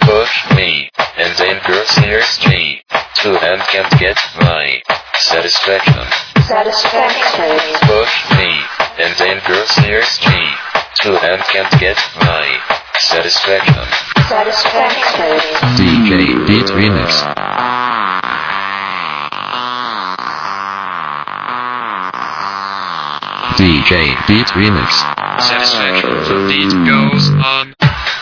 Push me, and anger sears me, to and can't get my satisfaction. Satisfaction. Push me, and anger sears me, to and can't get my satisfaction. Satisfaction. DJ Beat Remix. DJ Beat Remix. Satisfaction. The beat goes on.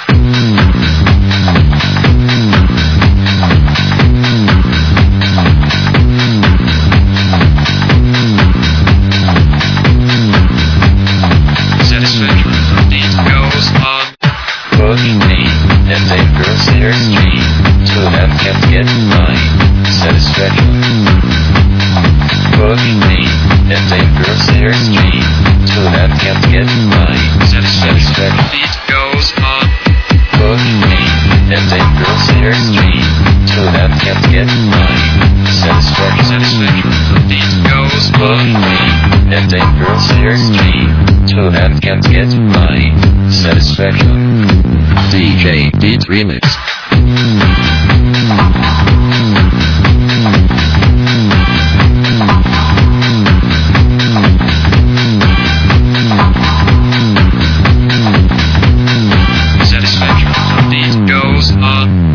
Satisfaction. The beat goes on. Push me, and anger sears me, to and can't get my satisfaction. Push me, and anger sears me, to and can't get my satisfaction. The beat goes on. Push me, and anger sears me, to and can't get my satisfaction. The beat goes on. Push me, and anger sears me, to and can't get my satisfaction. DJ Beat Remix. Satisfaction. The beat goes on.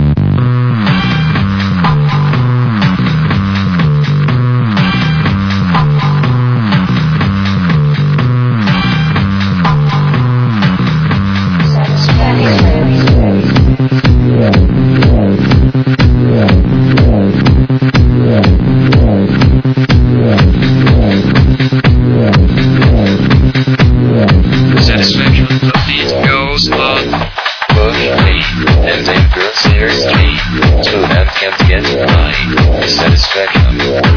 Satisfaction. The beat goes on. Push me, and anger sears me, to and can't get my satisfaction.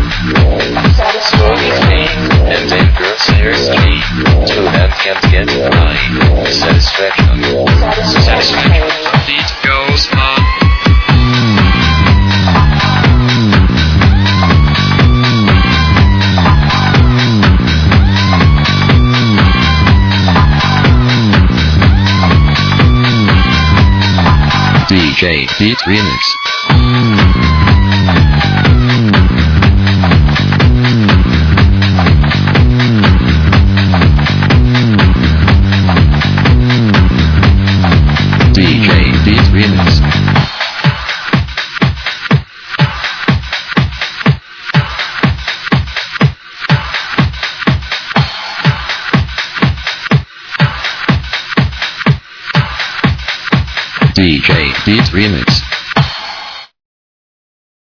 Push me, and anger sears me, to and can't get my satisfaction. Satisfaction. The beat goes on. DJ Beat Remix. DJ Beat Remix. DJ Beat Remix.